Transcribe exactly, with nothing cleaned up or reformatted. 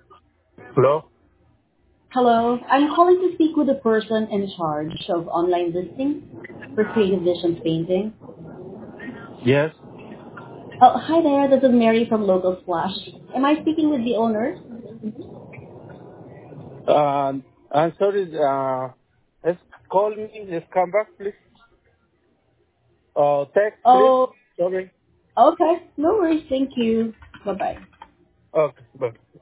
Hello? Hello, I'm calling to speak with the person in charge of online listings for Creative Visions Painting. Yes. Oh, hi there. This is Mary from Local Splash. Am I speaking with the owner? Uh, I'm sorry. Uh, just call me. Just come back, please. Uh, text, please. Oh, Sorry. okay. No worries. Thank you. Bye-bye. Okay. Bye.